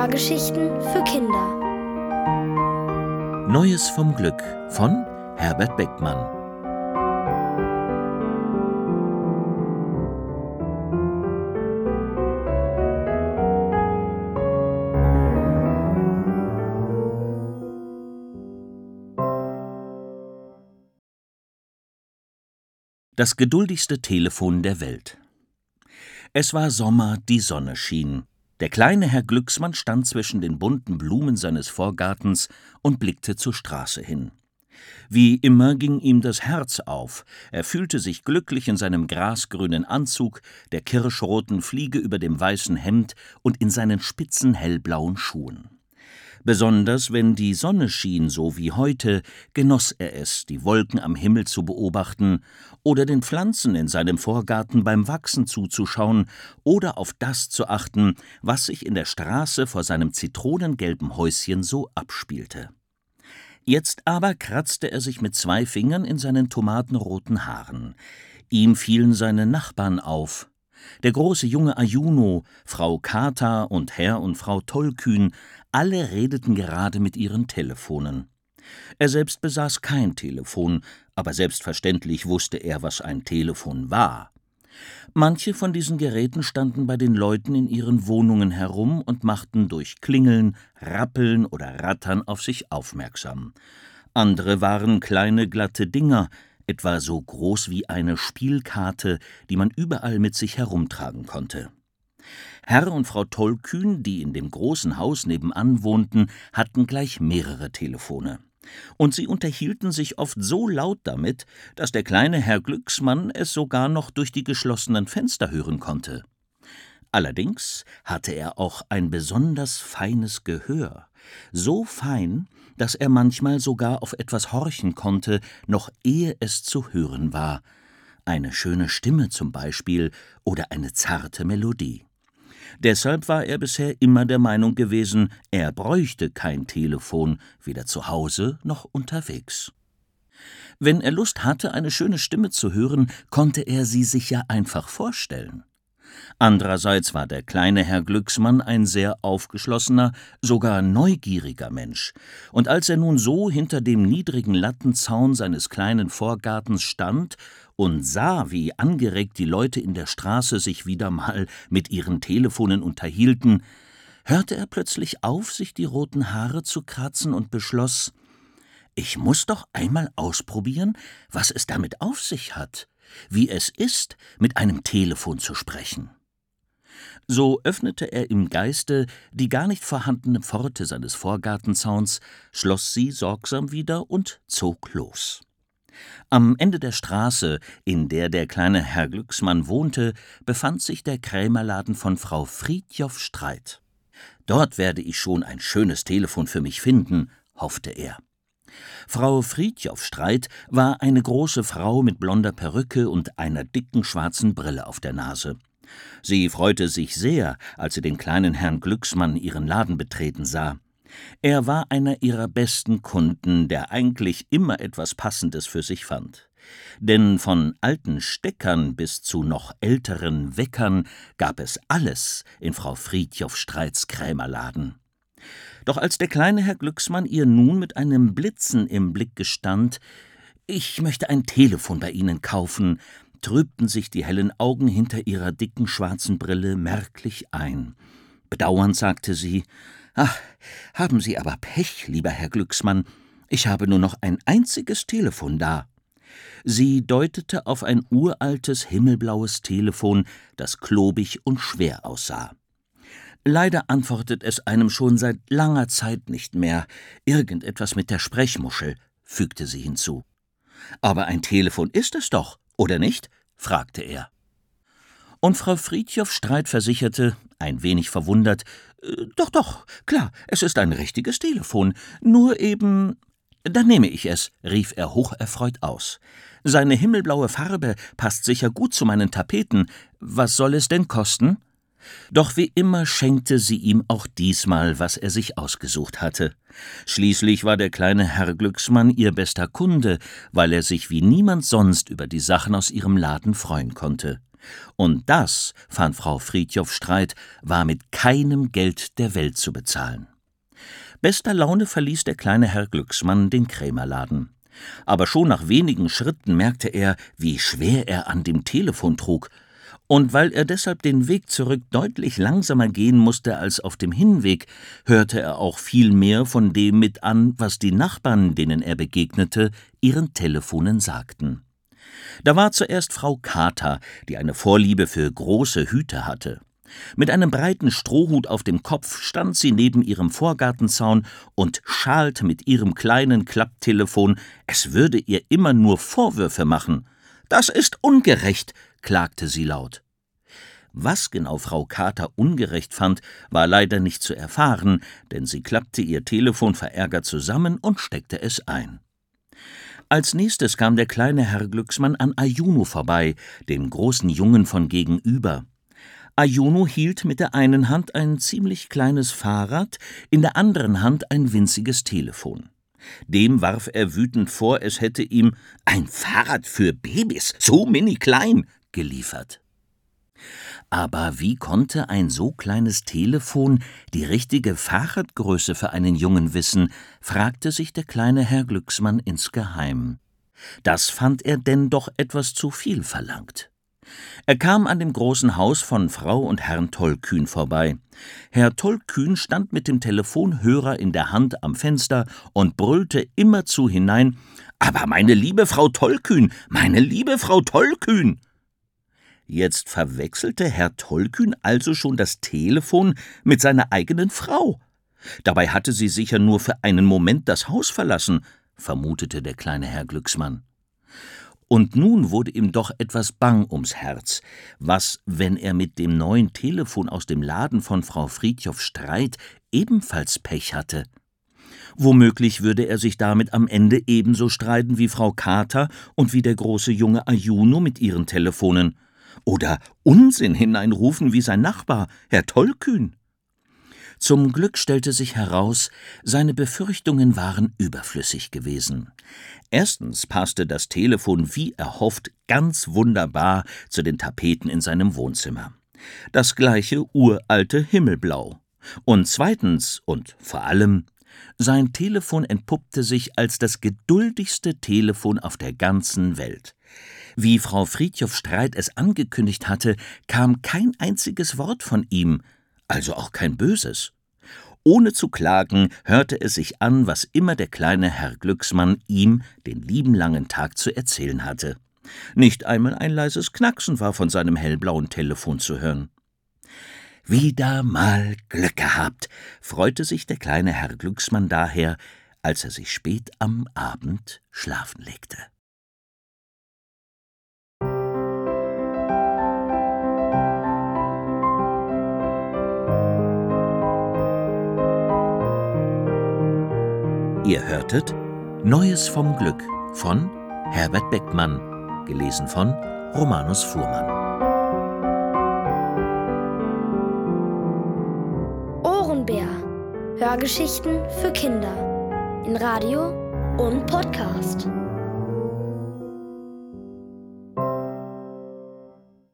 Hörgeschichten für Kinder. Neues vom Glück von Herbert Beckmann. Das geduldigste Telefon der Welt. Es war Sommer, die Sonne schien. Der kleine Herr Glücksmann stand zwischen den bunten Blumen seines Vorgartens und blickte zur Straße hin. Wie immer ging ihm das Herz auf. Er fühlte sich glücklich in seinem grasgrünen Anzug, der kirschroten Fliege über dem weißen Hemd und in seinen spitzen hellblauen Schuhen. Besonders wenn die Sonne schien, so wie heute, genoss er es, die Wolken am Himmel zu beobachten oder den Pflanzen in seinem Vorgarten beim Wachsen zuzuschauen oder auf das zu achten, was sich in der Straße vor seinem zitronengelben Häuschen so abspielte. Jetzt aber kratzte er sich mit 2 Fingern in seinen tomatenroten Haaren. Ihm fielen seine Nachbarn auf. Der große junge Ajuno, Frau Kater und Herr und Frau Tollkühn, alle redeten gerade mit ihren Telefonen. Er selbst besaß kein Telefon, aber selbstverständlich wusste er, was ein Telefon war. Manche von diesen Geräten standen bei den Leuten in ihren Wohnungen herum und machten durch Klingeln, Rappeln oder Rattern auf sich aufmerksam. Andere waren kleine, glatte Dinger, etwa so groß wie eine Spielkarte, die man überall mit sich herumtragen konnte. Herr und Frau Tollkühn, die in dem großen Haus nebenan wohnten, hatten gleich mehrere Telefone. Und sie unterhielten sich oft so laut damit, dass der kleine Herr Glücksmann es sogar noch durch die geschlossenen Fenster hören konnte. Allerdings hatte er auch ein besonders feines Gehör, so fein, dass er manchmal sogar auf etwas horchen konnte, noch ehe es zu hören war. Eine schöne Stimme zum Beispiel oder eine zarte Melodie. Deshalb war er bisher immer der Meinung gewesen, er bräuchte kein Telefon, weder zu Hause noch unterwegs. Wenn er Lust hatte, eine schöne Stimme zu hören, konnte er sie sich ja einfach vorstellen. Andererseits war der kleine Herr Glücksmann ein sehr aufgeschlossener, sogar neugieriger Mensch, und als er nun so hinter dem niedrigen Lattenzaun seines kleinen Vorgartens stand und sah, wie angeregt die Leute in der Straße sich wieder mal mit ihren Telefonen unterhielten, hörte er plötzlich auf, sich die roten Haare zu kratzen und beschloss: »Ich muß doch einmal ausprobieren, was es damit auf sich hat, wie es ist, mit einem Telefon zu sprechen.« So öffnete er im Geiste die gar nicht vorhandene Pforte seines Vorgartenzauns, schloss sie sorgsam wieder und zog los. Am Ende der Straße, in der der kleine Herr Glücksmann wohnte, befand sich der Krämerladen von Frau Friedjof Streit. »Dort werde ich schon ein schönes Telefon für mich finden«, hoffte er. Frau Friedjof Streit war eine große Frau mit blonder Perücke und einer dicken schwarzen Brille auf der Nase. Sie freute sich sehr, als sie den kleinen Herrn Glücksmann ihren Laden betreten sah. Er war einer ihrer besten Kunden, der eigentlich immer etwas Passendes für sich fand. Denn von alten Steckern bis zu noch älteren Weckern gab es alles in Frau Friedjof Streits Krämerladen. Doch als der kleine Herr Glücksmann ihr nun mit einem Blitzen im Blick gestand: »Ich möchte ein Telefon bei Ihnen kaufen«, trübten sich die hellen Augen hinter ihrer dicken schwarzen Brille merklich ein. Bedauernd sagte sie: »Ach, haben Sie aber Pech, lieber Herr Glücksmann. Ich habe nur noch ein einziges Telefon da.« Sie deutete auf ein uraltes, himmelblaues Telefon, das klobig und schwer aussah. »Leider antwortet es einem schon seit langer Zeit nicht mehr. Irgendetwas mit der Sprechmuschel«, fügte sie hinzu. »Aber ein Telefon ist es doch, oder nicht?«, fragte er. Und Frau Friedjof Streit versicherte, ein wenig verwundert: »Doch, klar, es ist ein richtiges Telefon, nur eben...« »Dann nehme ich es«, rief er hocherfreut aus. »Seine himmelblaue Farbe passt sicher gut zu meinen Tapeten. Was soll es denn kosten?« Doch wie immer schenkte sie ihm auch diesmal, was er sich ausgesucht hatte. Schließlich war der kleine Herr Glücksmann ihr bester Kunde, weil er sich wie niemand sonst über die Sachen aus ihrem Laden freuen konnte. Und das, fand Frau Fridtjof-Streit, war mit keinem Geld der Welt zu bezahlen. Bester Laune verließ der kleine Herr Glücksmann den Krämerladen. Aber schon nach wenigen Schritten merkte er, wie schwer er an dem Telefon trug. Und weil er deshalb den Weg zurück deutlich langsamer gehen musste als auf dem Hinweg, hörte er auch viel mehr von dem mit an, was die Nachbarn, denen er begegnete, ihren Telefonen sagten. Da war zuerst Frau Kater, die eine Vorliebe für große Hüte hatte. Mit einem breiten Strohhut auf dem Kopf stand sie neben ihrem Vorgartenzaun und schalt mit ihrem kleinen Klapptelefon, es würde ihr immer nur Vorwürfe machen. »Das ist ungerecht«, klagte sie laut. Was genau Frau Kater ungerecht fand, war leider nicht zu erfahren, denn sie klappte ihr Telefon verärgert zusammen und steckte es ein. Als nächstes kam der kleine Herr Glücksmann an Ayuno vorbei, dem großen Jungen von gegenüber. Ayuno hielt mit der einen Hand ein ziemlich kleines Fahrrad, in der anderen Hand ein winziges Telefon. Dem warf er wütend vor, es hätte ihm »ein Fahrrad für Babys, so mini klein«, geliefert. Aber wie konnte ein so kleines Telefon die richtige Fahrradgröße für einen Jungen wissen, fragte sich der kleine Herr Glücksmann insgeheim. Das fand er denn doch etwas zu viel verlangt. Er kam an dem großen Haus von Frau und Herrn Tollkühn vorbei. Herr Tollkühn stand mit dem Telefonhörer in der Hand am Fenster und brüllte immerzu hinein: »Aber meine liebe Frau Tollkühn, meine liebe Frau Tollkühn!« Jetzt verwechselte Herr Tollkühn also schon das Telefon mit seiner eigenen Frau. Dabei hatte sie sicher nur für einen Moment das Haus verlassen, vermutete der kleine Herr Glücksmann. Und nun wurde ihm doch etwas bang ums Herz. Was, wenn er mit dem neuen Telefon aus dem Laden von Frau Fridtjof-Streit ebenfalls Pech hatte? Womöglich würde er sich damit am Ende ebenso streiten wie Frau Kater und wie der große Junge Ayuno mit ihren Telefonen. Oder Unsinn hineinrufen wie sein Nachbar, Herr Tollkühn. Zum Glück stellte sich heraus, seine Befürchtungen waren überflüssig gewesen. Erstens passte das Telefon wie erhofft ganz wunderbar zu den Tapeten in seinem Wohnzimmer. Das gleiche uralte Himmelblau. Und zweitens und vor allem, sein Telefon entpuppte sich als das geduldigste Telefon auf der ganzen Welt. Wie Frau Fridtjof-Streit es angekündigt hatte, kam kein einziges Wort von ihm, also auch kein Böses. Ohne zu klagen, hörte es sich an, was immer der kleine Herr Glücksmann ihm den lieben langen Tag zu erzählen hatte. Nicht einmal ein leises Knacksen war von seinem hellblauen Telefon zu hören. »Wieder mal Glück gehabt«, freute sich der kleine Herr Glücksmann daher, als er sich spät am Abend schlafen legte. Ihr hörtet »Neues vom Glück« von Herbert Beckmann, gelesen von Romanus Fuhrmann. Ohrenbär. Hörgeschichten für Kinder. In Radio und Podcast.